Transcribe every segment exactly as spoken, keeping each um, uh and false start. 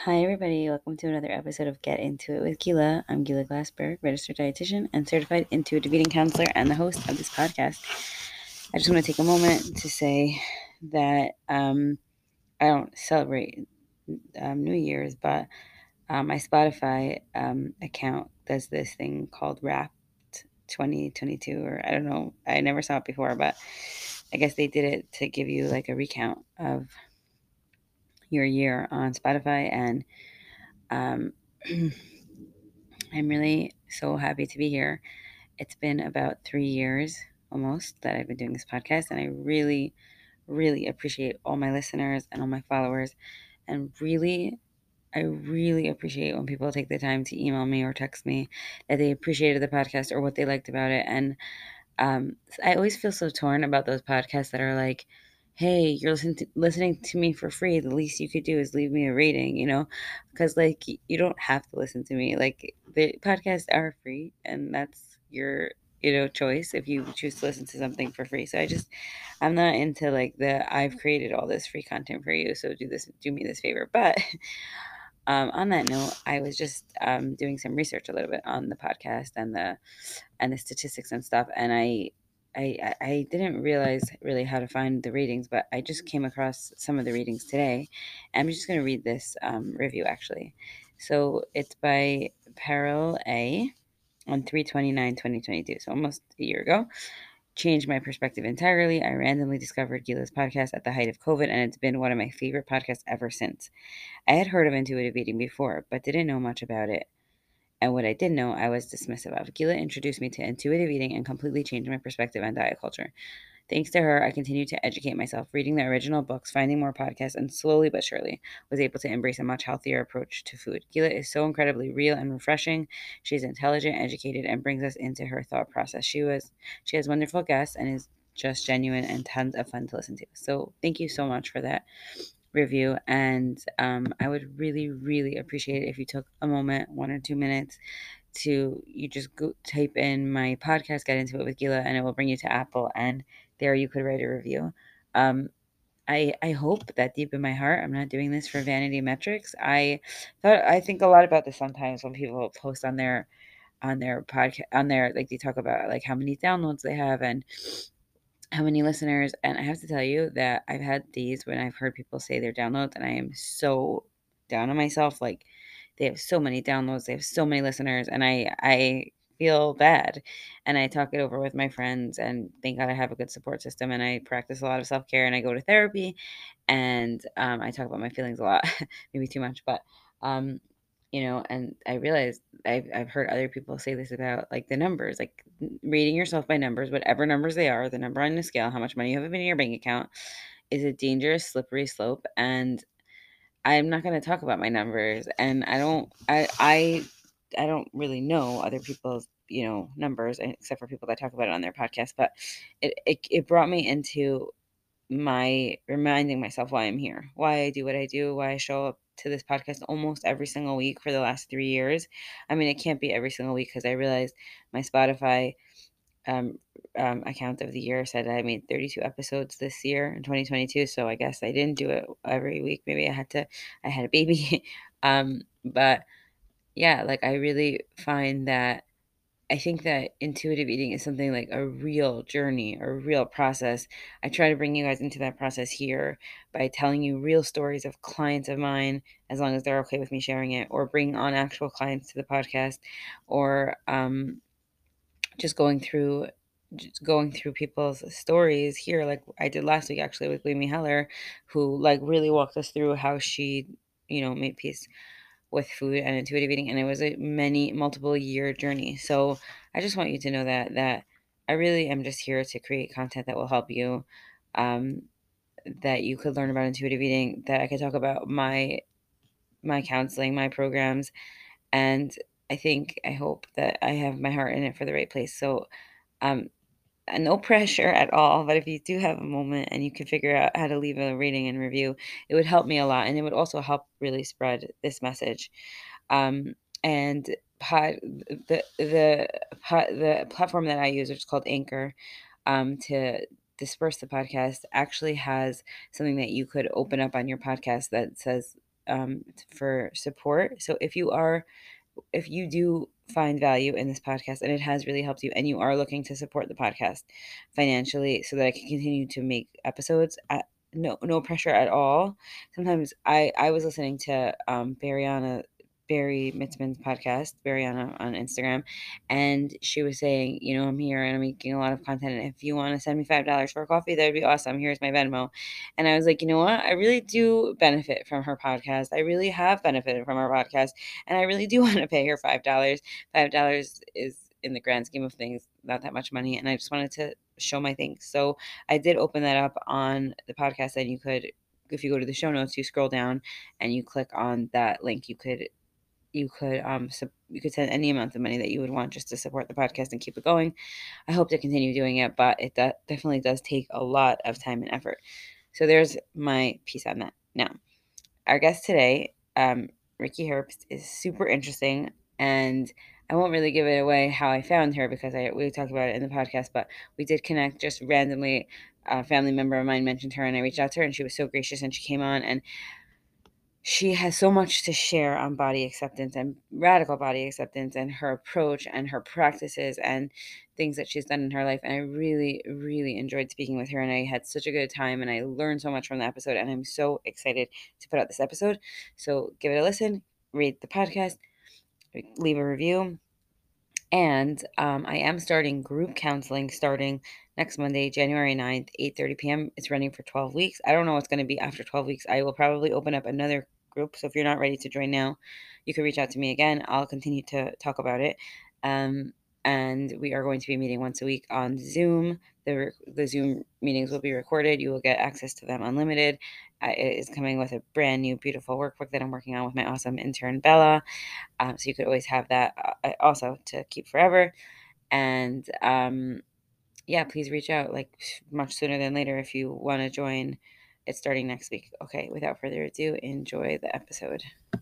Hi, everybody. Welcome to another episode of Get Into It with Gila. I'm Gila Glassberg, registered dietitian and certified intuitive eating counselor, and the host of this podcast. I just want to take a moment to say that um, I don't celebrate um, New Year's, but um, my Spotify um, account does this thing called Wrapped twenty twenty-two, or I don't know. I never saw it before, but I guess they did it to give you like a recount of your year on Spotify, and um, I'm really so happy to be here. It's been about three years almost that I've been doing this podcast, and I really, really appreciate all my listeners and all my followers. And really, I really appreciate when people take the time to email me or text me that they appreciated the podcast or what they liked about it. And um, I always feel so torn about those podcasts that are like, hey, you're listening to, listening to me for free. The least you could do is leave me a rating, you know, because like you don't have to listen to me. Like the podcasts are free, and that's your you know choice if you choose to listen to something for free. So I just I'm not into like the I've created all this free content for you, so do this, do me this favor. But um, on that note, I was just um, doing some research a little bit on the podcast and the and the statistics and stuff, and I. I, I didn't realize really how to find the ratings, but I just came across some of the ratings today. I'm just going to read this um, review actually. So it's by Peril A on three twenty-nine twenty twenty-two, so almost a year ago. Changed my perspective entirely. I randomly discovered Gila's podcast at the height of COVID, and it's been one of my favorite podcasts ever since. I had heard of intuitive eating before, but didn't know much about it. And what I did know, I was dismissive of. Gila introduced me to intuitive eating and completely changed my perspective on diet culture. Thanks to her, I continued to educate myself, reading the original books, finding more podcasts, and slowly but surely was able to embrace a much healthier approach to food. Gila is so incredibly real and refreshing. She's intelligent, educated, and brings us into her thought process. She was she has wonderful guests and is just genuine and tons of fun to listen to. So thank you so much for that review. And um, I would really, really appreciate it if you took a moment, one or two minutes, to you just go type in my podcast, Get Into It with Gila, and it will bring you to Apple, and there you could write a review. Um, I I hope that deep in my heart, I'm not doing this for vanity metrics. I thought I think a lot about this sometimes when people post on their on their podcast on their like they talk about like how many downloads they have and how many listeners. And I have to tell you that I've had days when I've heard people say their downloads, and I am so down on myself. Like they have so many downloads, they have so many listeners, and I I feel bad. And I talk it over with my friends, and thank God I have a good support system, and I practice a lot of self care, and I go to therapy, and um, I talk about my feelings a lot, maybe too much, but um, you know, and I realized I've I've heard other people say this about like the numbers, like rating yourself by numbers, whatever numbers they are, the number on the scale, how much money you have in your bank account, is a dangerous, slippery slope. And I'm not going to talk about my numbers, and I don't, I, I, I don't really know other people's, you know, numbers, except for people that talk about it on their podcast. But it, it, it brought me into my reminding myself why I'm here, why I do what I do, why I show up to this podcast almost every single week for the last three years. I mean, it can't be every single week because I realized my Spotify um, um, account of the year said I made thirty-two episodes this year in twenty twenty-two. So I guess I didn't do it every week. Maybe I had to, I had a baby. um, but yeah, like I really find that I think that intuitive eating is something like a real journey, a real process. I try to bring you guys into that process here by telling you real stories of clients of mine, as long as they're okay with me sharing it, or bring on actual clients to the podcast, or um, just going through just going through people's stories here, like I did last week actually with Amy Heller, who like really walked us through how she, you know, made peace with food and intuitive eating, and it was a many multiple year journey. So I just want you to know that that I really am just here to create content that will help you, um, that you could learn about intuitive eating, that I could talk about my my counseling, my programs, and I think I hope that I have my heart in it for the right place. So um uh, no pressure at all, but if you do have a moment and you can figure out how to leave a rating and review, it would help me a lot, and it would also help really spread this message. Um, and pod, the the pod, the platform that I use, which is called Anchor, um, to disperse the podcast, actually has something that you could open up on your podcast that says um, for support. So if you are, if you do find value in this podcast and it has really helped you, and you are looking to support the podcast financially so that I can continue to make episodes at no no pressure at all. Sometimes I I was listening to um Bariana Barry Mitzman's podcast, Bariana on Instagram, and she was saying, you know, I'm here and I'm making a lot of content, and if you want to send me five dollars for a coffee, that would be awesome. Here's my Venmo. And I was like, you know what? I really do benefit from her podcast. I really have benefited from her podcast, and I really do want to pay her five dollars. Five dollars is, in the grand scheme of things, not that much money, and I just wanted to show my things. So I did open that up on the podcast, and you could, if you go to the show notes, you scroll down and you click on that link. You could you could um so you could send any amount of money that you would want just to support the podcast and keep it going. I hope to continue doing it, but it de- definitely does take a lot of time and effort. So there's my piece on that. Now, our guest today, um, Ricky Herbst, is super interesting, and I won't really give it away how I found her because I we talked about it in the podcast, but we did connect just randomly. A family member of mine mentioned her, and I reached out to her, and she was so gracious, and she came on, and she has so much to share on body acceptance and radical body acceptance and her approach and her practices and things that she's done in her life. And I really, really enjoyed speaking with her, and I had such a good time, and I learned so much from the episode, and I'm so excited to put out this episode. So give it a listen, read the podcast, leave a review. And um, I am starting group counseling starting next Monday, January ninth, eight thirty p.m. It's running for twelve weeks. I don't know what's going to be after twelve weeks. I will probably open up another group. So if you're not ready to join now, you can reach out to me again. I'll continue to talk about it. Um, and we are going to be meeting once a week on Zoom. The, the Zoom meetings will be recorded. You will get access to them unlimited. Uh, it is coming with a brand new, beautiful workbook that I'm working on with my awesome intern, Bella. Um, so you could always have that uh, also to keep forever. And um, yeah, please reach out like much sooner than later if you want to join. It's starting next week. Okay, without further ado, enjoy the episode.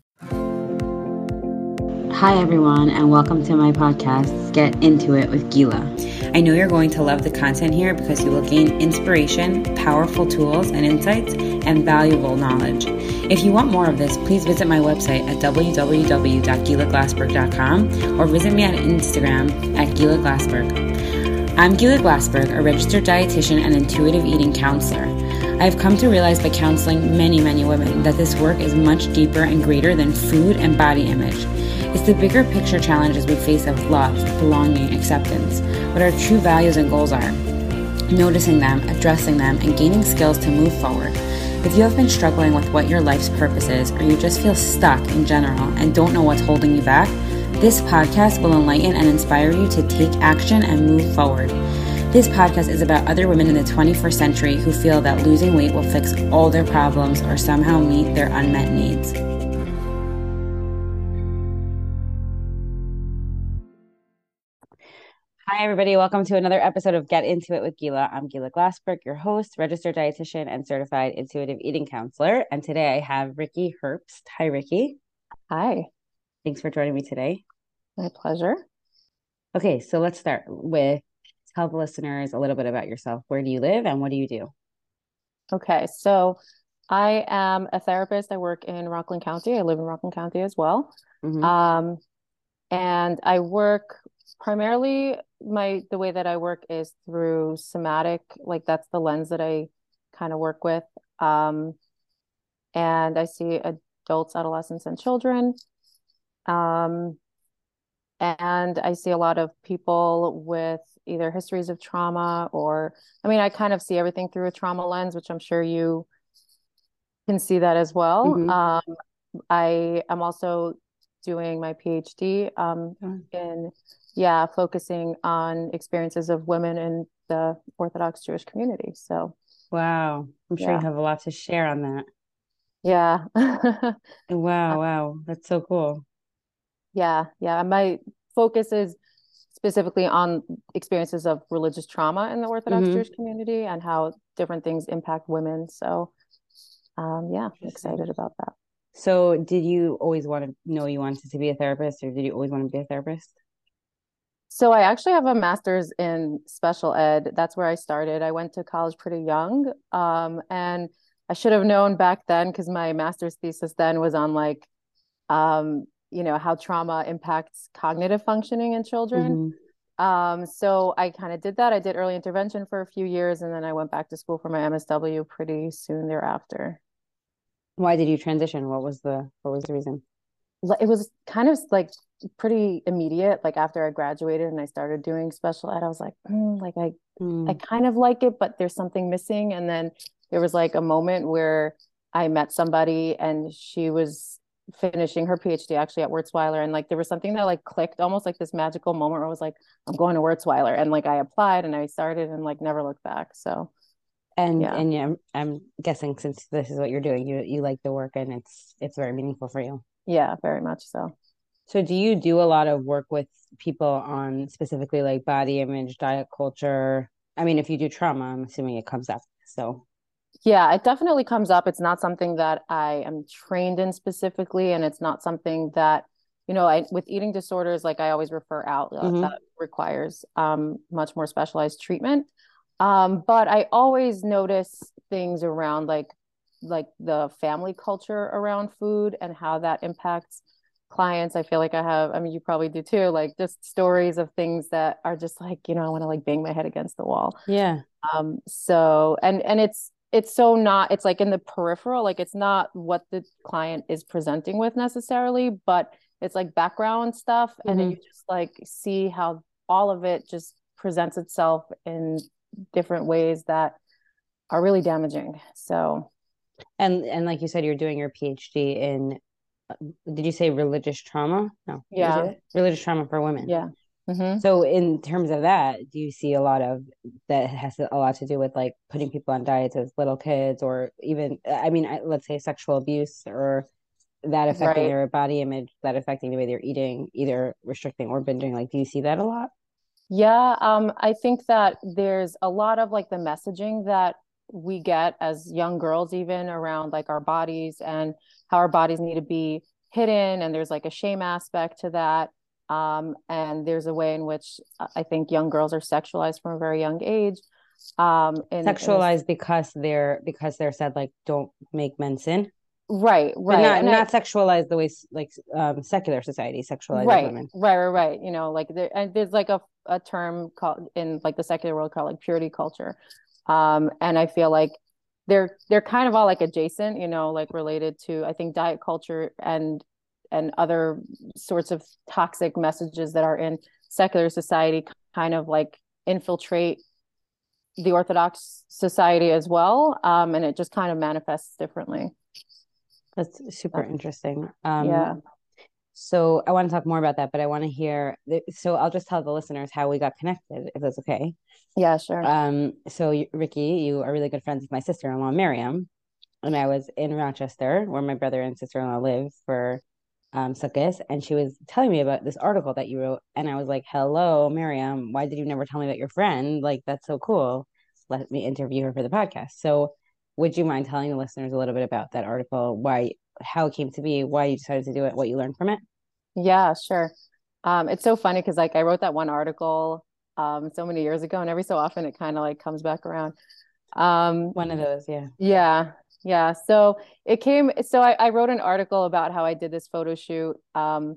Hi, everyone, and welcome to my podcast, Get Into It with Gila. I know you're going to love the content here because you will gain inspiration, powerful tools and insights, and valuable knowledge. If you want more of this, please visit my website at w w w dot gila glassberg dot com or visit me on Instagram at Gila Glassberg. I'm Gila Glassberg, a registered dietitian and intuitive eating counselor. I have come to realize by counseling many, many women that this work is much deeper and greater than food and body image. It's the bigger picture challenges we face of love, belonging, acceptance, what our true values and goals are, noticing them, addressing them, and gaining skills to move forward. If you have been struggling with what your life's purpose is, or you just feel stuck in general and don't know what's holding you back, this podcast will enlighten and inspire you to take action and move forward. This podcast is about other women in the twenty-first century who feel that losing weight will fix all their problems or somehow meet their unmet needs. Hi, everybody. Welcome to another episode of Get Into It with Gila. I'm Gila Glassberg, your host, registered dietitian, and certified intuitive eating counselor. And today I have Ricky Herbst. Hi, Ricky. Hi. Thanks for joining me today. My pleasure. Okay, so let's start with tell the listeners a little bit about yourself. Where do you live and what do you do? Okay, so I am a therapist. I work in Rockland County. I live in Rockland County as well. Mm-hmm. Um, and I work primarily my the way that I work is through somatic, like that's the lens that I kind of work with. Um, and I see adults, adolescents, and children. Um, and I see a lot of people with either histories of trauma or, I mean, I kind of see everything through a trauma lens, which I'm sure you can see that as well. Mm-hmm. Um, I am also doing my PhD um, in, yeah, focusing on experiences of women in the Orthodox Jewish community. So, wow, I'm sure yeah. you have a lot to share on that. Yeah. Wow, wow, that's so cool. Yeah, yeah. My focus is specifically on experiences of religious trauma in the Orthodox Mm-hmm. Jewish community and how different things impact women. So, um, yeah, I'm excited about that. So did you always want to know you wanted to be a therapist, or did you always want to be a therapist? So I actually have a master's in special ed. That's where I started. I went to college pretty young. Um, and I should have known back then because my master's thesis then was on like um, you know, how trauma impacts cognitive functioning in children. Hmm. Um, so I kind of did that. I did early intervention for a few years, and then I went back to school for my M S W pretty soon thereafter. Why did you transition? What was the what was the reason? It was kind of like pretty immediate. Like after I graduated and I started doing special ed, I was like, mm, like I, I Mm. kind of like it, but there's something missing. And then there was like a moment where I met somebody and she was finishing her PhD actually at Wurzweiler. And like there was something that like clicked, almost like this magical moment where I was like, I'm going to Wurzweiler. And like I applied and I started and like never looked back. So And yeah. and yeah, I'm, I'm guessing since this is what you're doing, you you like the work and it's it's very meaningful for you. Yeah, very much so. So do you do a lot of work with people on specifically like body image, diet culture? I mean, if you do trauma, I'm assuming it comes up. So, Yeah, it definitely comes up. It's not something that I am trained in specifically, and it's not something that, you know, I with eating disorders, like I always refer out uh, that hmm. requires um, much more specialized treatment. Um, but I always notice things around like like the family culture around food and how that impacts clients. I feel like I have, I mean, you probably do too, like just stories of things that are just like, you know, I want to like bang my head against the wall. Yeah. Um, so and and it's it's so not it's like in the peripheral, like it's not what the client is presenting with necessarily, but it's like background stuff, and then you Hmm. just like see how all of it just presents itself in different ways that are really damaging. So And and like you said, you're doing your PhD in, uh, did you say religious trauma? No, did you say yeah, that? Religious trauma for women. yeah. Mm-hmm. So in terms of that, do you see a lot of that has a lot to do with like putting people on diets as little kids or even, I mean, let's say sexual abuse or that affecting Right. their body image, that affecting the way they're eating, either restricting or binging? Like, do you see that a lot? Yeah, um, I think that there's a lot of like the messaging that we get as young girls, even around like our bodies and how our bodies need to be hidden, and there's like a shame aspect to that. Um, and there's a way in which uh, I think young girls are sexualized from a very young age. Um, in in this, Sexualized because they're because they're said like don't make men sin, right, but right, not and I not sexualized the way like um, secular society sexualizes right, women. right, right, right. You know, like there, and there's like a a term called in like the secular world called like purity culture. Um, and I feel like they're they're kind of all like adjacent, you know, like related to I think diet culture and and other sorts of toxic messages that are in secular society kind of like infiltrate the Orthodox society as well. Um, and it just kind of manifests differently. That's super Uh, interesting. Um, yeah. so I want to talk more about that, but I want to hear. So I'll just tell the listeners how we got connected, if that's okay. Yeah, sure. Um, so Ricky, you are really good friends with my sister-in-law, Miriam, and I was in Rochester where my brother and sister-in-law live for um Sukkot, and she was telling me about this article that you wrote, and I was like, "Hello, Miriam, why did you never tell me about your friend? Like, that's so cool. Let me interview her for the podcast." So, would you mind telling the listeners a little bit about that article, why, how it came to be, why you decided to do it, what you learned from it? Yeah, sure. Um, it's so funny because like I wrote that one article um so many years ago, and every so often it kind of like comes back around. Um, One of those, yeah. yeah, yeah. So it came, so I, I wrote an article about how I did this photo shoot, um,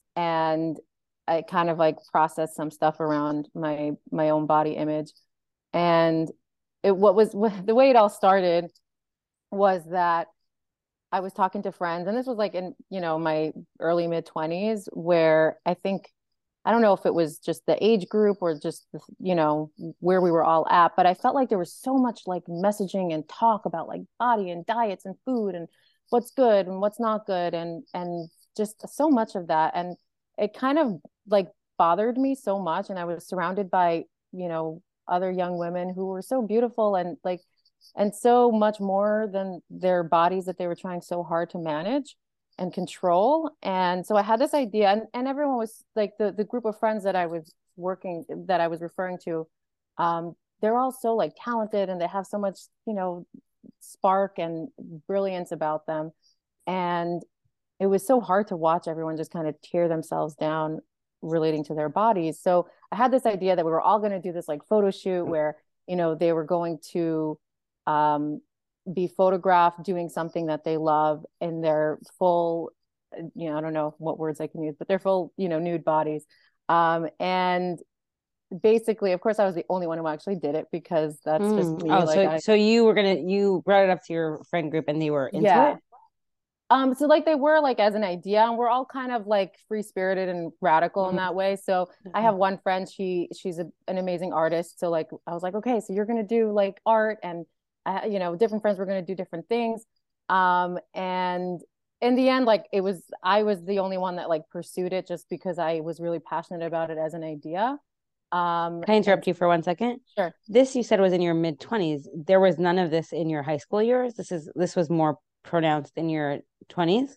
and I kind of like processed some stuff around my my own body image. And it what was the way it all started was that I was talking to friends, and this was like in, you know, my early mid twenties, where I think, I don't know if it was just the age group or just, you know, where we were all at, but I felt like there was so much like messaging and talk about like body and diets and food and what's good and what's not good, and and just so much of that. And it kind of like bothered me so much. And I was surrounded by, you know, other young women who were so beautiful and like and so much more than their bodies that they were trying so hard to manage and control. And so I had this idea, and, and everyone was like the, the group of friends that I was working, that I was referring to, um, they're all so like talented and they have so much, you know, spark and brilliance about them. And it was so hard to watch everyone just kind of tear themselves down relating to their bodies. So I had this idea that we were all going to do this like photo shoot where, you know, they were going to um, be photographed doing something that they love in their full, you know, I don't know what words I can use, but their full, you know, nude bodies. Um, and basically, of course, I was the only one who actually did it because that's just Mm. me. Oh, Like so I, so you were gonna you brought it up to your friend group and they were into yeah. it? Um, so like they were like as an idea, and we're all kind of like free spirited and radical in Mm. that way. So I Okay. have one friend, she she's a, an amazing artist. So like I was like, okay, so you're gonna do like art, and I, you know, different friends were gonna do different things. Um, and in the end, like it was, I was the only one that like pursued it just because I was really passionate about it as an idea. Um, Can I and interrupt you for one second? sure. This you said was in your mid twenties. There was none of this in your high school years. This is this was more pronounced in your twenties.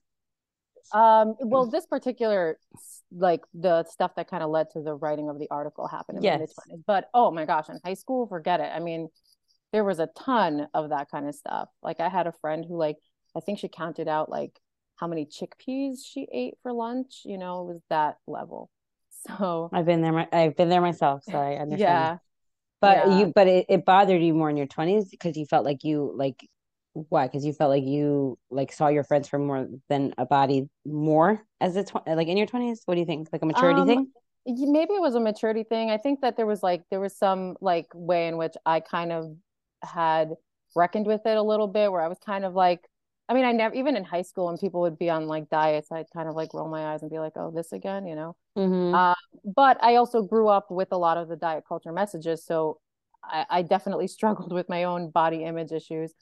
Um, well, this particular like the stuff that kind of led to the writing of the article happened in my mid Yes. twenties. But oh my gosh, in high school, forget it. I mean, there was a ton of that kind of stuff. Like I had a friend who like I think she counted out like how many chickpeas she ate for lunch, you know, it was that level. So, I've been there. my- I've been there myself, so I understand. yeah. But Yeah. you, but it, it bothered you more in your twenties because you felt like you like why? Because you felt like you like saw your friends for more than a body more as a tw- like in your twenties. What do you think? Like a maturity Um, thing? maybe it was a maturity thing. I think that there was like there was some like way in which I kind of had reckoned with it a little bit, where I was kind of like, I mean, I never even in high school when people would be on like diets, I'd kind of like roll my eyes and be like, oh, this again, you know. Mm-hmm. Um, but I also grew up with a lot of the diet culture messages, so I, I definitely struggled with my own body image issues.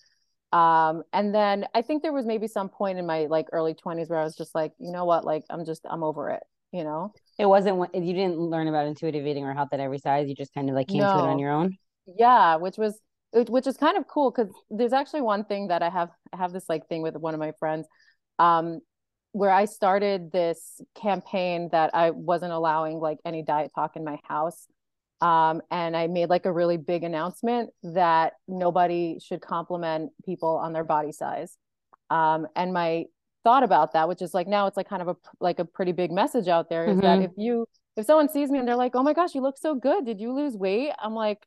Um, and then I think there was maybe some point in my like early twenties where I was just like, you know what, like I'm just I'm over it, you know? It wasn't what you didn't learn about intuitive eating or health at every size. You just kind of like came to it on No. your own. Yeah, which was which is kind of cool because there's actually one thing that I have I have this like thing with one of my friends, um, where I started this campaign that I wasn't allowing like any diet talk in my house. Um, and I made like a really big announcement that nobody should compliment people on their body size. Um, and my thought about that, which is like now it's like kind of a like a pretty big message out there, is that Mm-hmm. if you if someone sees me and they're like, "Oh my gosh, you look so good. Did you lose weight?" I'm like,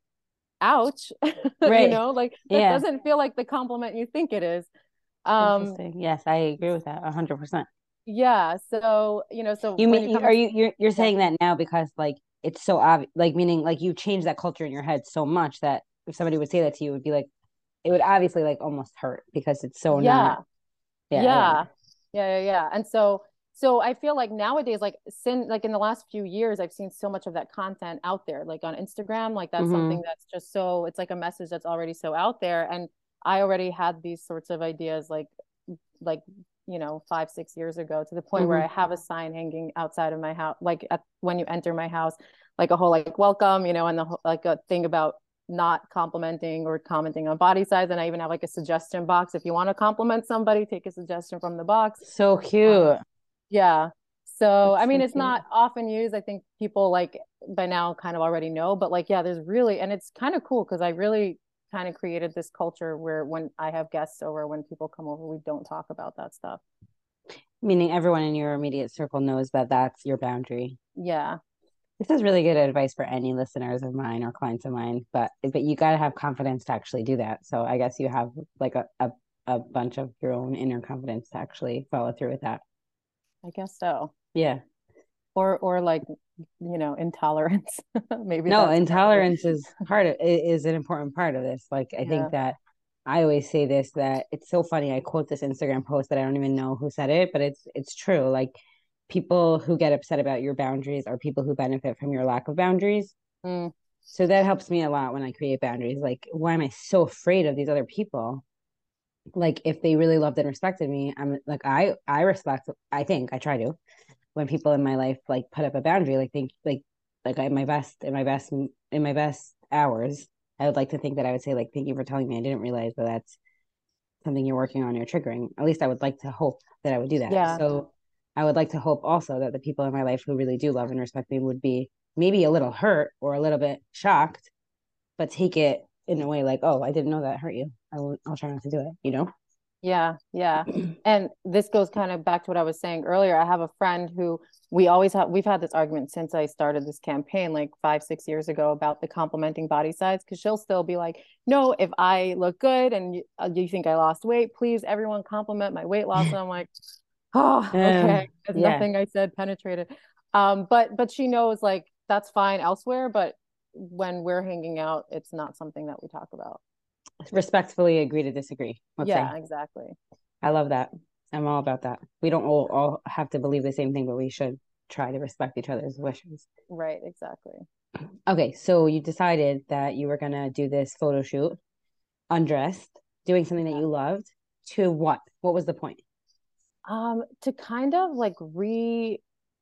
ouch. You Right. know, like that Yeah. doesn't feel like the compliment you think it is. Um, Interesting. Yes, I agree with that a hundred percent. yeah. So, you know, so You when mean you you- come are into, you you're you're yeah, saying that now because like it's so obvious, like meaning like you changed that culture in your head so much that if somebody would say that to you, it would be like it would obviously like almost hurt because it's so not. yeah, Yeah, I get it. yeah, yeah, yeah, yeah. And so, so I feel like nowadays, like sin, like in the last few years, I've seen so much of that content out there, like on Instagram, like that's Mm-hmm. something that's just so, it's like a message that's already so out there. And I already had these sorts of ideas, like, like, you know, five, six years ago, to the point where Mm-hmm. I have a sign hanging outside of my house, like at, when you enter my house, like a whole like welcome, you know, and the like a thing about not complimenting or commenting on body size. And I even have like a suggestion box. If you want to compliment somebody, take a suggestion from the box. So Um, cute. yeah. So, I That's mean, so it's cute. not often used. I think people like by now kind of already know, but like, yeah, there's really, and it's kind of cool because I really kind of created this culture where when I have guests over, when people come over, we don't talk about that stuff. Meaning everyone in your immediate circle knows that that's your boundary. Yeah. This is really good advice for any listeners of mine or clients of mine, but but you got to have confidence to actually do that. So I guess you have like a, a a bunch of your own inner confidence to actually follow through with that. I guess so. Yeah. Or, or like, you know, intolerance. Maybe No, that's part of intolerance it. is part of is an important part of this. Like I think Yeah. that I always say this that it's so funny. I quote this Instagram post that I don't even know who said it, but it's it's true. Like people who get upset about your boundaries are people who benefit from your lack of boundaries. Mm, So that helps me a lot when I create boundaries. Like, why am I so afraid of these other people? Like, if they really loved and respected me, I'm like, I I respect. I think I try to when people in my life like put up a boundary. Like, think like like in my best in my best in my best hours. I would like to think that I would say like, thank you for telling me. I didn't realize that that's something you're working on, you're triggering. At least I would like to hope that I would do that. yeah. So I would like to hope also that the people in my life who really do love and respect me would be maybe a little hurt or a little bit shocked, but take it in a way like, oh, I didn't know that hurt you. I will, I'll try not to do it, you know? Yeah, yeah. And this goes kind of back to what I was saying earlier. I have a friend who we always have, we've had this argument since I started this campaign like five, six years ago about the complimenting body size. Cause she'll still be like, no, if I look good and you, uh, you think I lost weight, please everyone compliment my weight loss. And I'm like, oh, okay. Um, Because yeah, nothing I said penetrated. Um, but but she knows like that's fine elsewhere, but when we're hanging out, it's not something that we talk about. respectfully agree to disagree. Let's Yeah, say. exactly. I love that. I'm all about that. We don't all, all have to believe the same thing, but we should try to respect each other's wishes. Right, exactly. Okay, so you decided that you were gonna do this photo shoot, undressed, doing something that Yeah. you loved. To what? What was the point? Um, to kind of like re,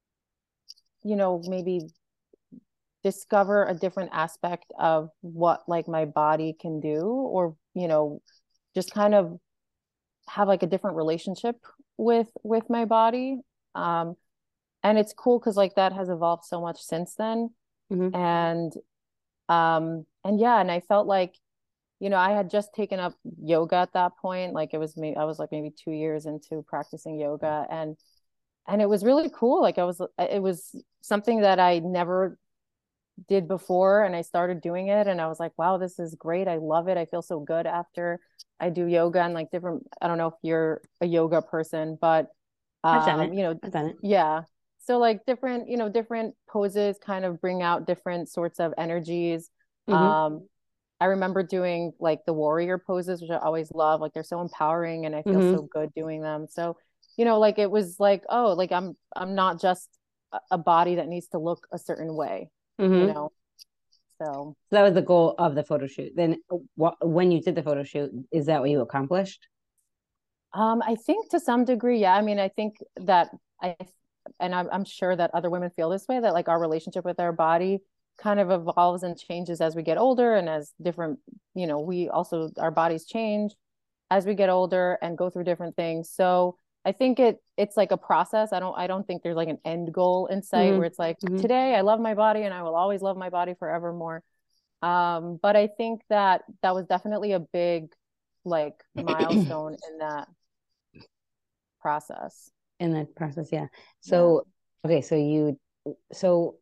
you know, maybe discover a different aspect of what like my body can do, or, you know, just kind of have like a different relationship with with my body. Um, and it's cool because like that has evolved so much since then. Mm-hmm. And um, and yeah, and I felt like, you know, I had just taken up yoga at that point. Like it was me, I was like maybe two years into practicing yoga, and and it was really cool. Like I was, it was something that I never did before, and I started doing it, and I was like, wow, this is great. I love it. I feel so good after I do yoga and like different. I don't know if you're a yoga person, but I've done it. um, you know, I've done it. yeah. So like different, you know, different poses kind of bring out different sorts of energies. Mm-hmm. Um, I remember doing like the warrior poses, which I always love. Like they're so empowering and I feel so Mm-hmm. good doing them. So, you know, like it was like, oh, like I'm I'm not just a- a body that needs to look a certain way, you Mm-hmm. know. So, So that was the goal of the photo shoot. Then, what when you did the photo shoot, is that what you accomplished? um, I think to some degree, yeah. I mean, I think that I and I'm I'm sure that other women feel this way, that like our relationship with our body kind of evolves and changes as we get older and as different, you know, we also our bodies change as we get older and go through different things. So I think it it's like a process. I don't I don't think there's like an end goal in sight where Mm-hmm. it's like Mm-hmm. today I love my body and I will always love my body forevermore. Um, but I think that that was definitely a big like milestone in that process. In that process, yeah. Yeah. So, okay, so you, so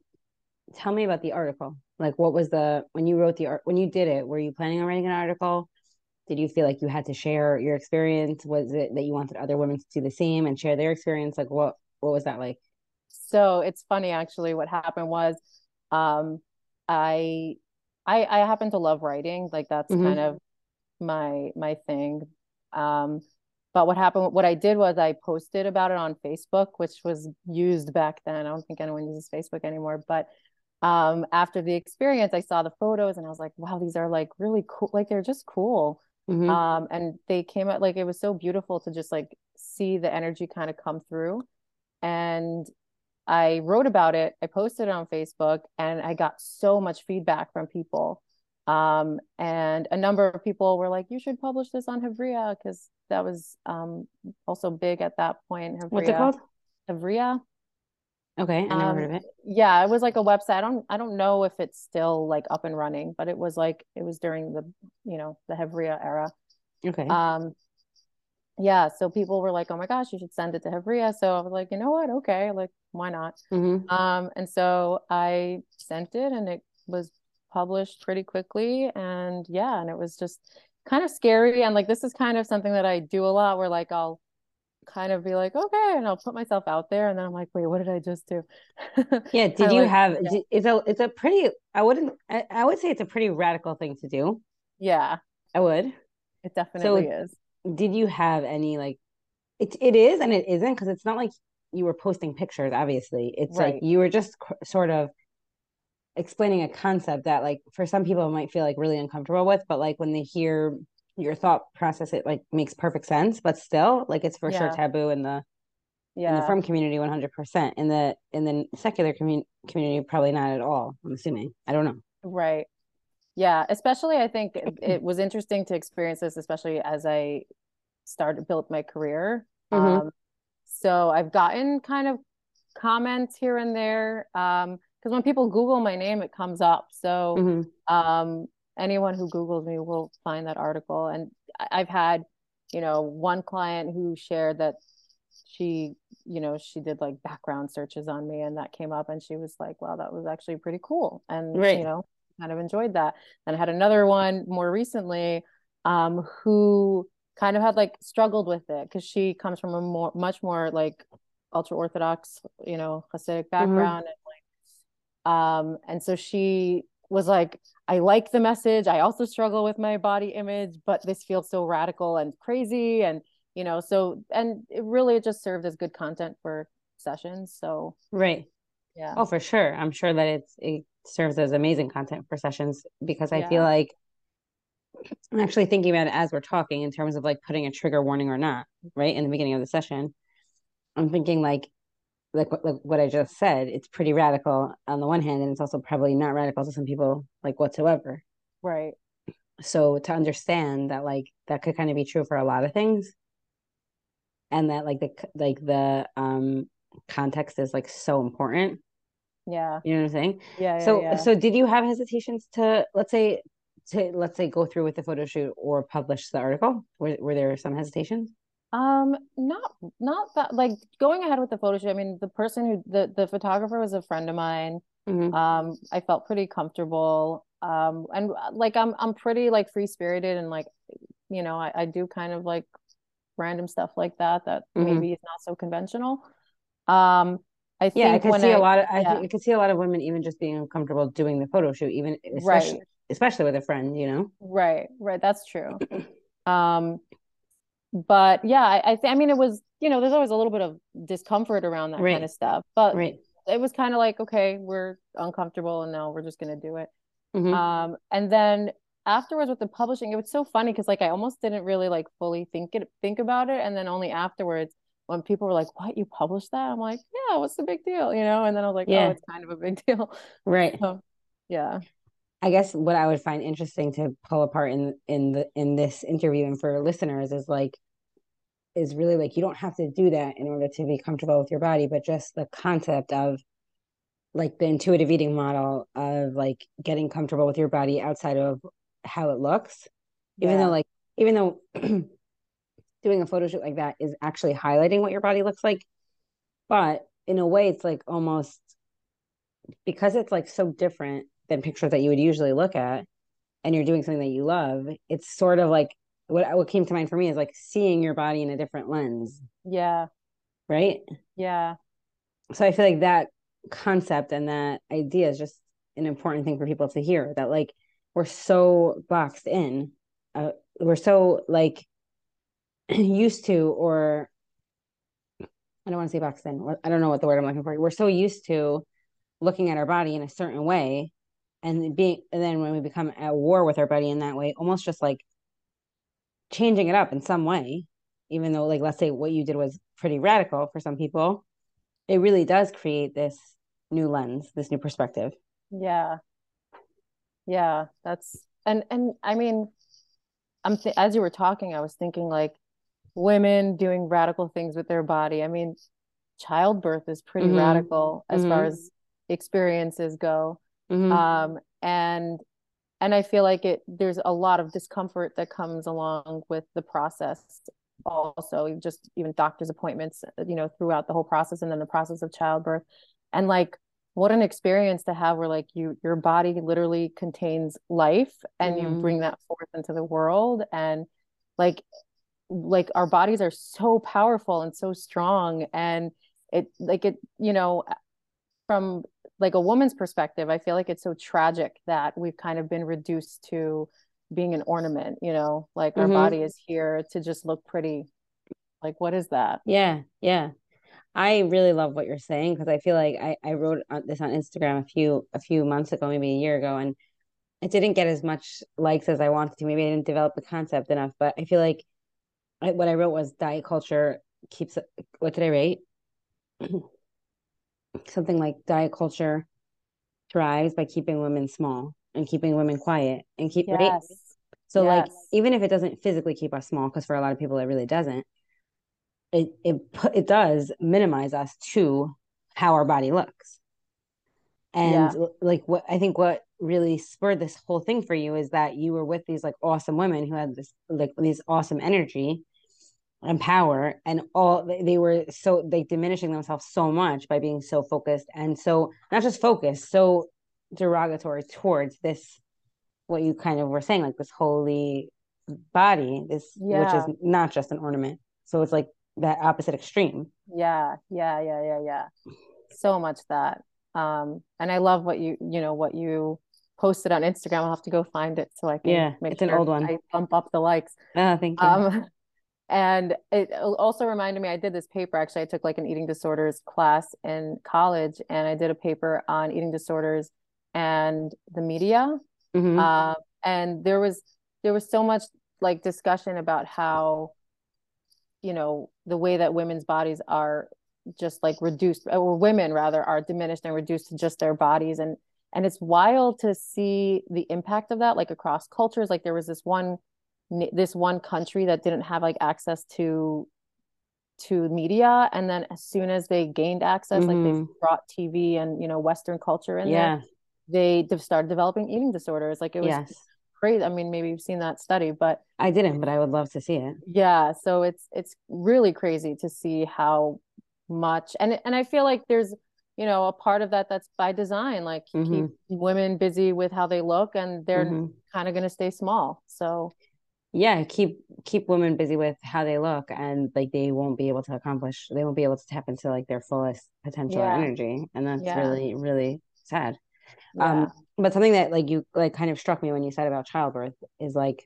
tell me about the article. Like, what was the when you wrote the art when you did it? Were you planning on writing an article? Did you feel like you had to share your experience? Was it that you wanted other women to do the same and share their experience? Like, what what was that like? So it's funny actually what happened was um I I I happen to love writing. Like that's kind Mm-hmm. of my my thing. Um but what happened what I did was I posted about it on Facebook, which was used back then. I don't think anyone uses Facebook anymore, but um after the experience I saw the photos and I was like, wow, these are like really cool. Like they're just cool. Mm-hmm. Um and they came out like it was so beautiful to just like see the energy kind of come through. And I wrote about it, I posted it on Facebook, and I got so much feedback from people. Um, and a number of people were like, you should publish this on Hevria because that was um, also big at that point, What's it Hevria. called? Hevria. Okay, I never heard Um, of it. yeah, it was like a website. I don't I don't know if it's still like up and running, but it was like it was during the, you know, the Hevria era. Okay. Um, yeah, so people were like, "Oh my gosh, you should send it to Hevria." So I was like, "You know what? Okay, like why not?" Mm-hmm. Um, and so I sent it and it was published pretty quickly. And yeah, and it was just kind of scary. And like this is kind of something that I do a lot where like I'll kind of be like, "Okay," and I'll put myself out there and then I'm like, "Wait, what did I just do?" Yeah. Kind Did of you like, have? yeah. Did, it's a it's a pretty. I wouldn't. I, I would say it's a pretty radical thing to do. Yeah, I would. it definitely So, is. did you have any like it it is and it isn't because it's not like you were posting pictures, obviously. It's like Right. you were just c- sort of explaining a concept that like for some people might feel like really uncomfortable with, but like when they hear your thought process, it like makes perfect sense. But still, like it's for sure Yeah. taboo in the in the Yeah. frum community one hundred percent. In the in the secular community community, probably not at all. I'm assuming. I don't know. Right. Yeah, especially I think it, it was interesting to experience this, especially as I started built my career. Mm-hmm. Um, so I've gotten kind of comments here and there. Um, because when people Google my name, it comes up. So Mm-hmm. um, anyone who Googles me will find that article. And I- I've had you know, one client who shared that she, you know, she did like background searches on me and that came up and she was like, wow, that was actually pretty cool. And, you Right. know, kind of enjoyed that. And I had another one more recently um, who kind of had like struggled with it because she comes from a more, much more like ultra Orthodox, you know, Hasidic Mm-hmm. background. And like, um, and so she was like, I like the message. I also struggle with my body image, but this feels so radical and crazy. And you know, so and it really just served as good content for sessions. So Right. yeah, Oh, for sure. I'm sure that it's it serves as amazing content for sessions because I feel yeah, like I'm actually thinking about it as we're talking in terms of like putting a trigger warning or not, right? In the beginning of the session. I'm thinking like like what like what I just said, it's pretty radical on the one hand, and it's also probably not radical to some people like whatsoever. right. So to understand that like that could kind of be true for a lot of things, and that like the like the um context is like so important. Yeah, You know what I'm saying? yeah, yeah, So yeah. so did you have hesitations to let's say to let's say go through with the photo shoot or publish the article? Were were there some hesitations? Um, not not that like going ahead with the photo shoot. I mean, the person who the the photographer was a friend of mine. Mm-hmm. Um, I felt pretty comfortable. Um, and uh, like I'm I'm pretty like free spirited and like you know I, I do kind of like random stuff like that that Mm-hmm. maybe is not so conventional. Um, I Yeah, I think could when see a I lot of I yeah think I could see a lot of women even just being uncomfortable doing the photo shoot, even especially right especially with a friend, you know? right right that's true. Um, but yeah, I I, th- I mean it was you know there's always a little bit of discomfort around that kind Right, of stuff, but right. it was kind of like okay we're uncomfortable and now we're just gonna do it. Mm-hmm. Um, and then afterwards with the publishing, it was so funny because like I almost didn't really like fully think it think about it, and then only afterwards when people were like, "What, you published that?" I'm like, "Yeah, what's the big deal?" You know, and then I was like, "Oh, Yeah, it's kind of a big deal." right. So yeah, I guess what I would find interesting to pull apart in in the in this interview and for listeners is like is really like you don't have to do that in order to be comfortable with your body, but just the concept of like the intuitive eating model of like getting comfortable with your body outside of how it looks. Even though yeah, like even though doing a photo shoot like that is actually highlighting what your body looks like, but in a way it's like almost because it's like so different than pictures that you would usually look at and you're doing something that you love, it's sort of like what what came to mind for me is like seeing your body in a different lens, yeah, right? yeah, So I feel like that concept and that idea is just an important thing for people to hear that like we're so boxed in, uh, we're so like used to, or I don't want to say boxed in, I don't know what the word I'm looking for. We're so used to looking at our body in a certain way and being, and then when we become at war with our body in that way, almost just like changing it up in some way, even though like let's say what you did was pretty radical for some people, it really does create this new lens, this new perspective. yeah, yeah. That's and and I mean, I'm th as you were talking, I was thinking like women doing radical things with their body. I mean, childbirth is pretty Mm-hmm. radical as far Mm-hmm. as experiences go. Mm-hmm. Um, and and I feel like it there's a lot of discomfort that comes along with the process also, just even doctor's appointments, you know, throughout the whole process and then the process of childbirth. And like what an experience to have where like you your body literally contains life and you Mm-hmm. bring that forth into the world and like like our bodies are so powerful and so strong and it like it you know from like a woman's perspective I feel like it's so tragic that we've kind of been reduced to being an ornament, you know, like our Mm-hmm. body is here to just look pretty. Like what is that? Yeah, yeah. I really love what you're saying because I feel like I, I wrote this on Instagram a few a few months ago, maybe a year ago, and it didn't get as much likes as I wanted to. Maybe I didn't develop the concept enough, but I feel like I, what I wrote was diet culture keeps. What did I write? Something like diet culture thrives by keeping women small and keeping women quiet and keep right. Yes, So like yes, even if it doesn't physically keep us small, because for a lot of people it really doesn't, it it it does minimize us to how our body looks. And yeah, like what I think what really spurred this whole thing for you is that you were with these like awesome women who had this like these awesome energy and power, and all they, they were so they diminishing themselves so much by being so focused and so not just focused, so derogatory towards this, what you kind of were saying, like this holy body, this which is Yeah. not just an ornament. So it's like that opposite extreme. Yeah. Yeah. Yeah. Yeah. Yeah. So much that. Um, and I love what you, you know, what you posted on Instagram. I'll have to go find it so I can Yeah, make it's an sure old one. I bump up the likes. Oh, thank you. Um, and it also reminded me, I did this paper. Actually, I took like an eating disorders class in college, and I did a paper on eating disorders and the media. Mm-hmm. Uh, and there was there was so much like discussion about how, you know, the way that women's bodies are just like reduced, or women rather are diminished and reduced to just their bodies. And and it's wild to see the impact of that, like across cultures. Like there was this one this one country that didn't have like access to to media, and then as soon as they gained access, like they Mm-hmm. brought T V and, you know, Western culture in there, Yeah. they started developing eating disorders. Like it was Yes. crazy. I mean, maybe you've seen that study, but I didn't, but I would love to see it. yeah, so it's it's really crazy to see how much, and and I feel like there's, you know, a part of that that's by design, like keep Mm-hmm. women busy with how they look, and they're Mm-hmm. kind of going to stay small. So Yeah, keep keep women busy with how they look, and like they won't be able to accomplish, they won't be able to tap into like their fullest potential or yeah, energy, and that's yeah, really really sad. Um, yeah. but something that like you like kind of struck me when you said about childbirth is like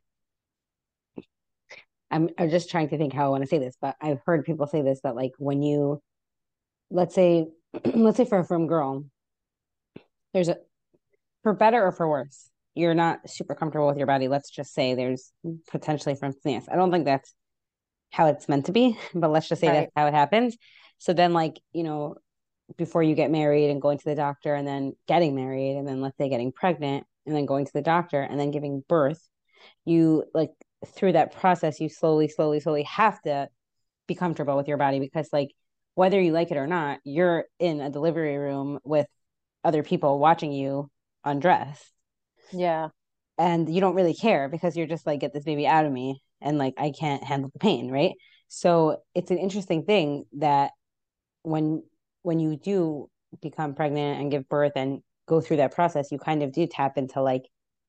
I'm I'm just trying to think how I want to say this, but I've heard people say this, that like when you, let's say let's say for a firm girl, there's a, for better or for worse, you're not super comfortable with your body. Let's just say there's potentially from stance. I don't think that's how it's meant to be, but let's just say that's Right. how it happens. So then, like, you know, before you get married and going to the doctor and then getting married and then let's say getting pregnant and then going to the doctor and then giving birth, you like through that process, you slowly, slowly, slowly have to be comfortable with your body because, like, whether you like it or not, you're in a delivery room with other people watching you undress, Yeah, and you don't really care because you're just like, get this baby out of me, and like I can't handle the pain, right? So it's an interesting thing that when when you do become pregnant and give birth and go through that process, you kind of do tap into like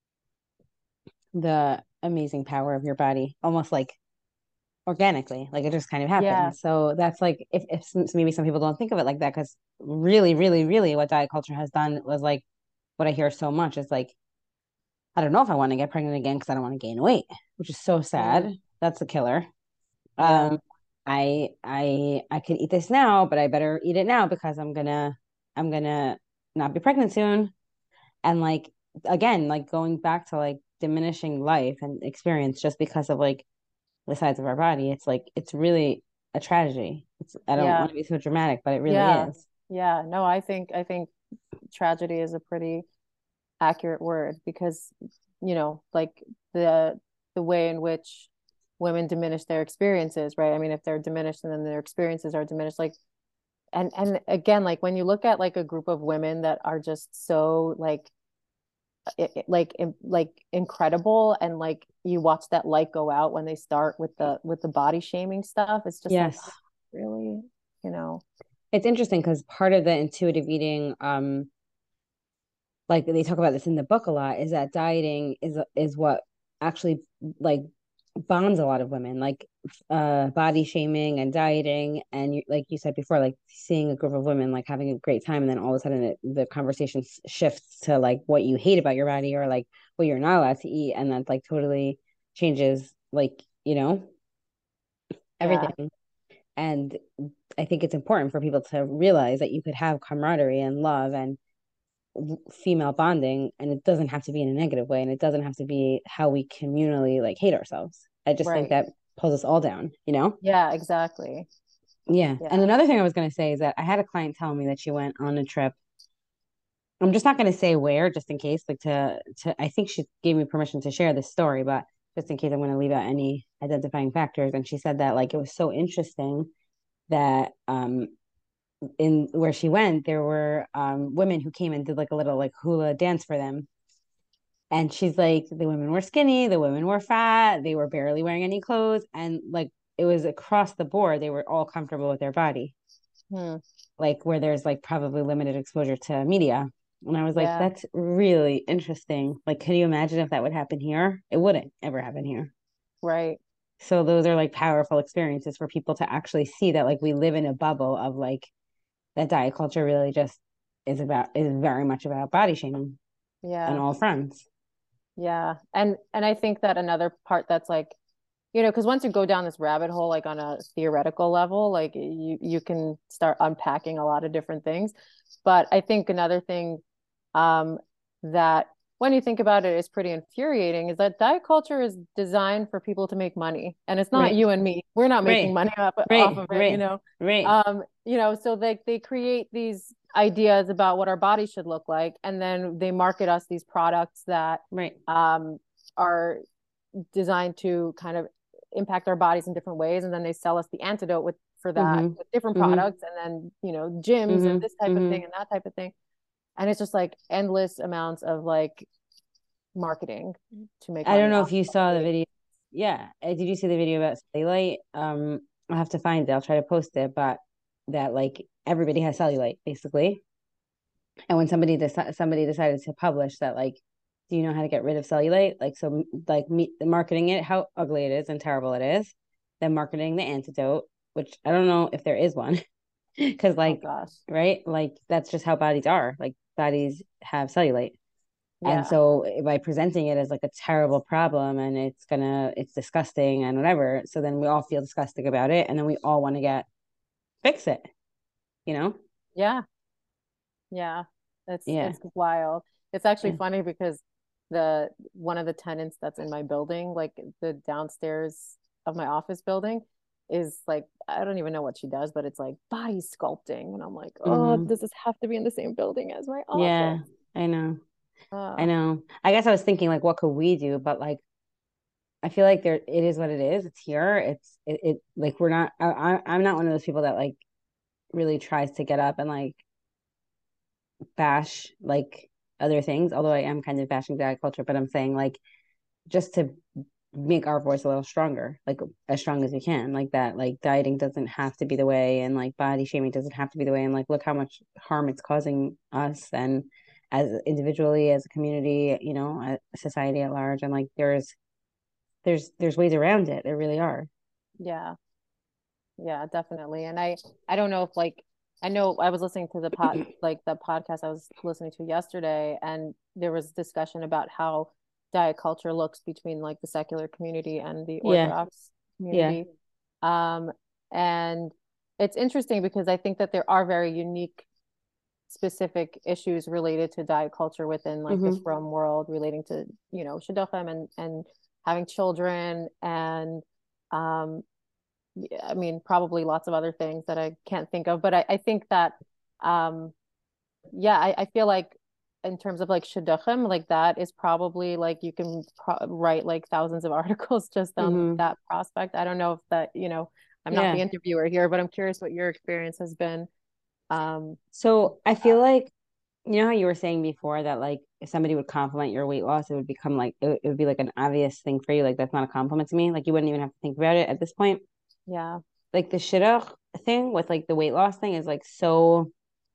the amazing power of your body, almost like organically, like it just kind of yeah, happens. So that's like, if, if maybe some people don't think of it like that, because really, really, really what diet culture has done was like, what I hear so much is like, I don't know if I want to get pregnant again because I don't want to gain weight, which is so mm, sad. That's a killer. Um, yeah, I I I could eat this now, but I better eat it now because I'm gonna I'm gonna not be pregnant soon. And like again, like going back to like diminishing life and experience just because of like the size of our body, it's like it's really a tragedy. It's, I don't yeah, want to be so dramatic, but it really yeah, is. yeah. No, I think I think tragedy is a pretty accurate word because, you know, like the the way in which women diminish their experiences, right? I mean, if they're diminished and then their experiences are diminished, like, and and again, like when you look at like a group of women that are just so like it, it- like like incredible, and like you watch that light go out when they start with the with the body shaming stuff, it's just like, oh, Yes. really, you know. It's interesting because part of the intuitive eating, um, like they talk about this in the book a lot, is that dieting is is what actually like bonds a lot of women, like uh body shaming and dieting, and you, like you said before, like seeing a group of women like having a great time, and then all of a sudden it, the conversation shifts to like what you hate about your body or like what you're not allowed to eat, and that like totally changes like you know Yeah, everything. And I think it's important for people to realize that you could have camaraderie and love and female bonding, and it doesn't have to be in a negative way, and it doesn't have to be how we communally like hate ourselves. I just think right, that pulls us all down, you know. yeah, exactly, Yeah. yeah, And another thing I was going to say is that I had a client tell me that she went on a trip. I'm just not going to say where, just in case, like to to I think she gave me permission to share this story, but just in case I'm going to leave out any identifying factors. And she said that like it was so interesting that um in where she went, there were um women who came and did like a little like hula dance for them. And she's like, the women were skinny, the women were fat, they were barely wearing any clothes. And like it was across the board. They were all comfortable with their body, Hmm. like where there's like probably limited exposure to media. And I was like, Yeah. that's really interesting. Like, can you imagine if that would happen here? It wouldn't ever happen here. Right. So those are like powerful experiences for people to actually see that like we live in a bubble of like that diet culture really just is about is very much about body shaming on Yeah. all fronts. Yeah. And and I think that another part that's like, you know, because once you go down this rabbit hole, like on a theoretical level, like you you can start unpacking a lot of different things. But I think another thing um, that when you think about it is pretty infuriating is that diet culture is designed for people to make money, and it's not Right, you and me. We're not making right, money off, off right, of it, you right, know. right, Um, you know, so they they create these ideas about what our body should look like, and then they market us these products that right. um, are designed to kind of impact our bodies in different ways, and then they sell us the antidote with for that Mm-hmm. with different Mm-hmm. products, and then you know gyms and Mm-hmm. this type of Mm-hmm. thing and that type of thing, and it's just like endless amounts of like marketing to make I don't money know off if you of saw the weight. video. Yeah. Uh, Did you see the video about cellulite? Um, I'll have to find it. I'll try to post it, but that like everybody has cellulite basically. And when somebody deci- somebody decided to publish that, like, do you know how to get rid of cellulite? Like, so like me marketing it, how ugly it is and terrible it is. Then marketing the antidote, which I don't know if there is one, because Oh like, gosh. right, like that's just how bodies are. Like bodies have cellulite. And Yeah. so by presenting it as like a terrible problem and it's gonna, it's disgusting and whatever. So then we all feel disgusting about it. And then we all want to get, fix it, you know? Yeah. Yeah. It's Yeah. it's wild. It's actually Yeah. funny because the one of the tenants that's in my building, like the downstairs of my office building, is like I don't even know what she does, but it's like body sculpting. And I'm like, oh, Mm-hmm. does this have to be in the same building as my Yeah. office? I know. I Uh, know. I guess I was thinking like, what could we do? But like, I feel like there, it is what it is. It's here. It's, it, it like, we're not, I, I, I'm not one of those people that like really tries to get up and like bash like other things, although I am kind of bashing diet culture, but I'm saying like, just to make our voice a little stronger, like as strong as we can, like that, like dieting doesn't have to be the way, and like body shaming doesn't have to be the way, and like look how much harm it's causing us and as individually, as a community, you know, a society at large, and like there's there's there's ways around it. There really are. yeah. Yeah, definitely. And I I don't know if like I know I was listening to the pod like the podcast I was listening to yesterday, and there was discussion about how diet culture looks between like the secular community and the Yeah, Orthodox yeah. community. Um and it's interesting because I think that there are very unique specific issues related to diet culture within like the Mm-hmm. frum world relating to, you know, shidduchim and and having children and um I mean, probably lots of other things that I can't think of, but I, I think that, um, yeah, I, I feel like in terms of like shidduchim, like that is probably like you can pro write like thousands of articles just on Mm-hmm. that prospect. I don't know if that, you know, I'm not the Yeah. interviewer here, but I'm curious what your experience has been. Um, So I feel like, you know how you were saying before that like if somebody would compliment your weight loss, it would become like it, it would be like an obvious thing for you. Like that's not a compliment to me. Like you wouldn't even have to think about it at this point. yeah, Like the shidduch thing with like the weight loss thing is like so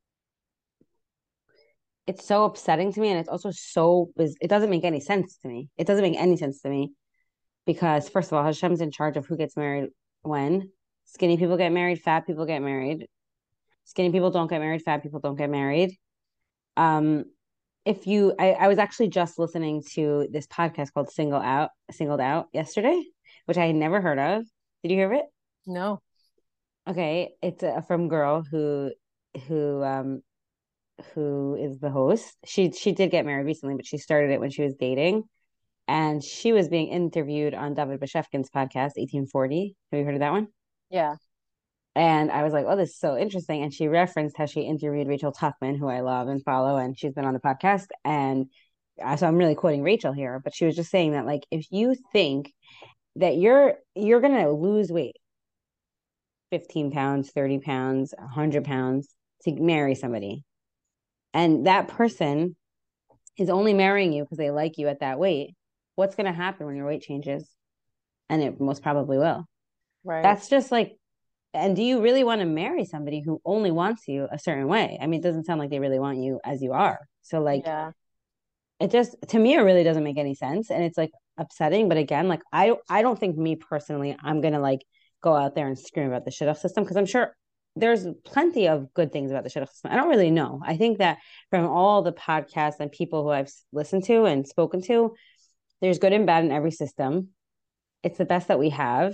it's so upsetting to me, and it's also so it doesn't make any sense to me. It doesn't make any sense to me because first of all, Hashem's in charge of who gets married when. Skinny people get married, fat people get married. Skinny people don't get married, fat people don't get married. Um, if you I, I was actually just listening to this podcast called Single Out, Singled Out yesterday, which I had never heard of. Did you hear of it? no, Okay, it's a from girl who who um who is the host. She she did get married recently, but she started it when she was dating. And she was being interviewed on David Bashevkin's podcast, eighteen forty. Have you heard of that one? yeah, And I was like, oh, this is so interesting. And she referenced how she interviewed Rachel Tuckman, who I love and follow, and she's been on the podcast. And uh, so I'm really quoting Rachel here, but she was just saying that, like, if you think that you're you're gonna lose weight, fifteen pounds, thirty pounds, one hundred pounds to marry somebody, and that person is only marrying you because they like you at that weight, what's gonna happen when your weight changes? And it most probably will. Right. That's just like, and do you really want to marry somebody who only wants you a certain way? I mean, it doesn't sound like they really want you as you are. So like, Yeah. it just, to me, it really doesn't make any sense, and it's like upsetting. But again, like I don't I don't think, me personally, I'm gonna like go out there and scream about the shit off system, because I'm sure there's plenty of good things about the shit off system. I don't really know. I think that from all the podcasts and people who I've listened to and spoken to, there's good and bad in every system. It's the best that we have.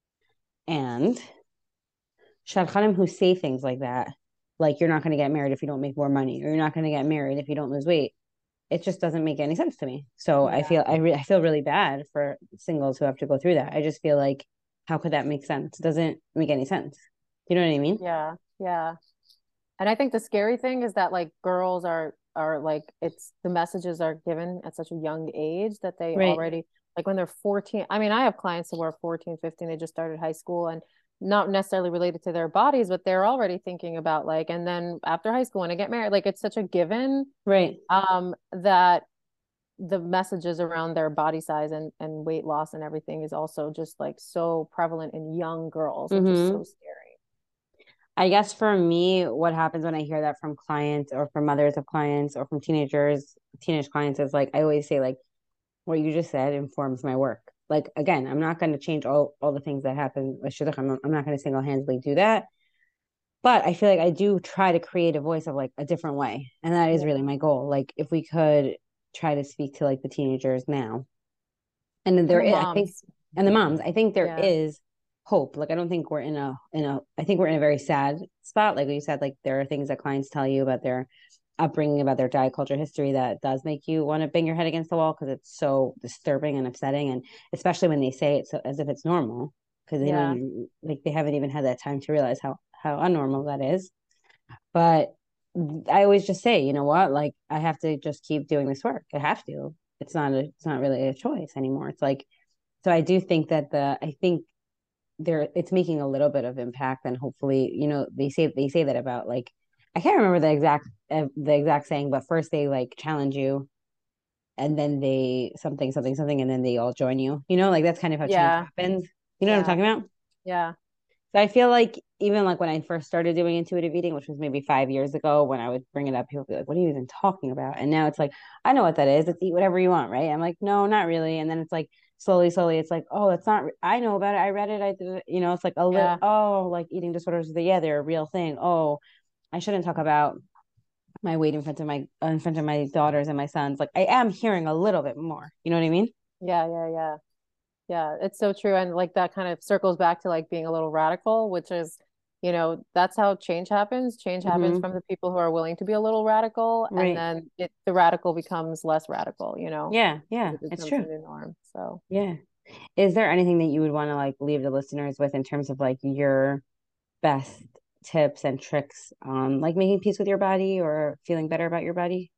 And shadchanim who say things like that, like you're not going to get married if you don't make more money, or you're not going to get married if you don't lose weight, it just doesn't make any sense to me. So I Yeah. feel I, re- I feel really bad for singles who have to go through that. I just feel like, how could that make sense? It doesn't make any sense. You know what I mean? Yeah. Yeah. And I think the scary thing is that like girls are are like it's the messages are given at such a young age that they Right. already like when they're fourteen. I mean, I have clients who are fourteen, fifteen, they just started high school and not necessarily related to their bodies, but they're already thinking about like and then after high school when I get married, like it's such a given Right. um that the messages around their body size and and weight loss and everything is also just like so prevalent in young girls, which is Mm-hmm. so scary. I guess for me, what happens when I hear that from clients, or from mothers of clients, or from teenagers, teenage clients, is like, I always say, like, what you just said informs my work. Like, again, I'm not going to change all, all the things that happen with shidduch. I'm not, I'm not going to single handedly do that. But I feel like I do try to create a voice of like a different way. And that is really Yeah. my goal. Like, if we could try to speak to like the teenagers now. And then And there the is, I think, moms. and the moms, I think there Yeah. is hope. Like, I don't think we're in a, in a, I think we're in a very sad spot. Like you said, like there are things that clients tell you about their upbringing, about their diet culture history, that does make you want to bang your head against the wall, because it's so disturbing and upsetting. And especially when they say it so as if it's normal, because they don't Yeah. even, like, they haven't even had that time to realize how, how unnormal that is. But I always just say, you know what? Like, I have to just keep doing this work. I have to. It's not a, it's not really a choice anymore. It's like, so I do think that the, I think there, it's making a little bit of impact, and hopefully, you know, they say, they say that about like, I can't remember the exact, uh, the exact saying, but first they like challenge you, and then they something, something, something, and then they all join you, you know, like that's kind of how change Yeah. happens. You know what I'm Yeah. talking about? Yeah. So I feel like, even like when I first started doing intuitive eating, which was maybe five years ago, when I would bring it up, people would be like, "What are you even talking about?" And now it's like, I know what that is. It's eat whatever you want, right? I'm like, no, not really. And then it's like slowly, slowly, it's like, oh, it's not. I know about it. I read it. I did it. You know, it's like a little. Yeah. Oh, like eating disorders. Yeah, they're a real thing. Oh, I shouldn't talk about my weight in front of my in front of my daughters and my sons. Like, I am hearing a little bit more. You know what I mean? Yeah. Yeah. Yeah. Yeah. It's so true. And like that kind of circles back to like being a little radical, which is, you know, that's how change happens. Change happens Mm-hmm. from the people who are willing to be a little radical, and Right. then it the radical becomes less radical, you know, Yeah. because Yeah. it It's becomes the true. new norm. So Yeah. Is there anything that you would want to like leave the listeners with, in terms of like your best tips and tricks on like making peace with your body, or feeling better about your body?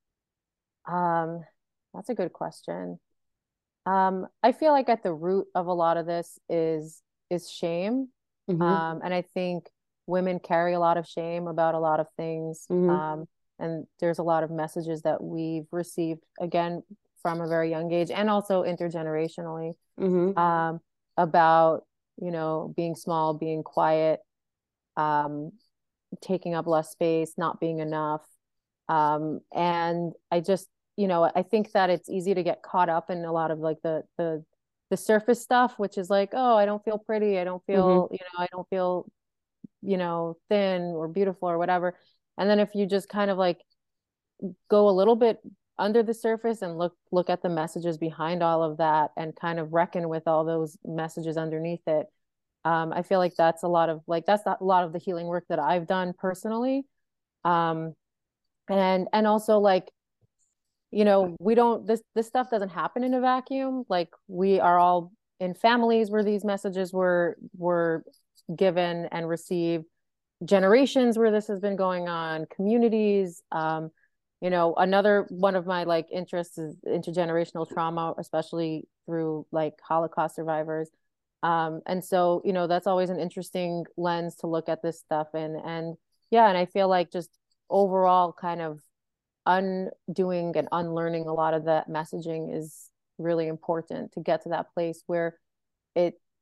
um that's a good question. Um, I feel like at the root of a lot of this is is shame. Mm-hmm. Um, and I think women carry a lot of shame about a lot of things. Mm-hmm. Um, and there's a lot of messages that we've received again from a very young age and also intergenerationally Mm-hmm. um, about, you know, being small, being quiet, um, taking up less space, not being enough. Um, and I just, you know, I think that it's easy to get caught up in a lot of like the the the surface stuff, which is like, oh, I don't feel pretty, I don't Mm-hmm. feel, you know, I don't feel, you know, thin or beautiful or whatever. And then if you just kind of like go a little bit under the surface and look look at the messages behind all of that and kind of reckon with all those messages underneath it, um, I feel like that's a lot of like that's a lot of the healing work that I've done personally. Um, and and also like you know we don't this this stuff doesn't happen in a vacuum. Like we are all in families where these messages were were given and received, generations where this has been going on, communities. Um you know another one of my like interests is intergenerational trauma, especially through like Holocaust survivors. Um and so you know that's always an interesting lens to look at this stuff in. And yeah, and I feel like just overall kind of undoing and unlearning a lot of that messaging is really important to get to that place where it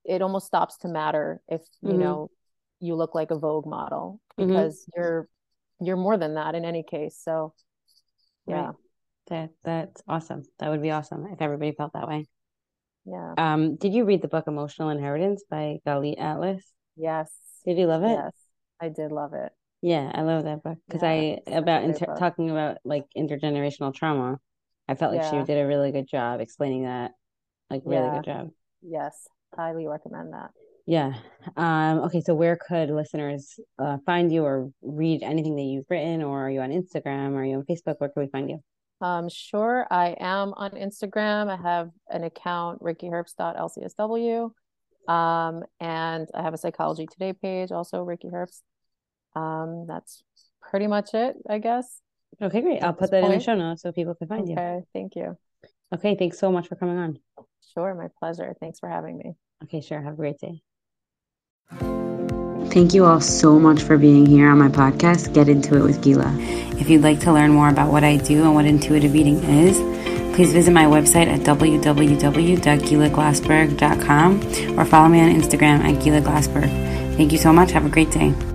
it almost stops to matter if, you Mhm. know, you look like a Vogue model, Mhm. because you're you're more than that in any case. So yeah. Right. That that's awesome. That would be awesome if everybody felt that way. Yeah. Um, did you read the book Emotional Inheritance by Galit Atlas? Yes. Did you love it? Yes. I did love it. Yeah, I love that book because Yeah. I Such a about great inter book. talking about like intergenerational trauma. I felt like she Yeah. did a really good job explaining that. Like really Yeah. good job. Yes. Highly recommend that. Yeah. Um, okay, so where could listeners uh, find you or read anything that you've written, or are you on Instagram? Are you on Facebook? Where can we find you? Um, sure. I am on Instagram. I have an account, ricky herbst dot l c s w. Um, and I have a Psychology Today page, also Ricky Herbst. Um, that's pretty much it, I guess, Okay, great. I'll at put this that in the point. show notes so people can find you. Okay, thank you. Okay, thanks so much for coming on. Sure, my pleasure. Thanks for having me. Okay, sure. Have a great day. Thank you all so much for being here on my podcast, Get Into It with Gila. If you'd like to learn more about what I do and what intuitive eating is, please visit my website at w w w dot gila glassberg dot com or follow me on Instagram at Gila Glassberg. Thank you so much. Have a great day.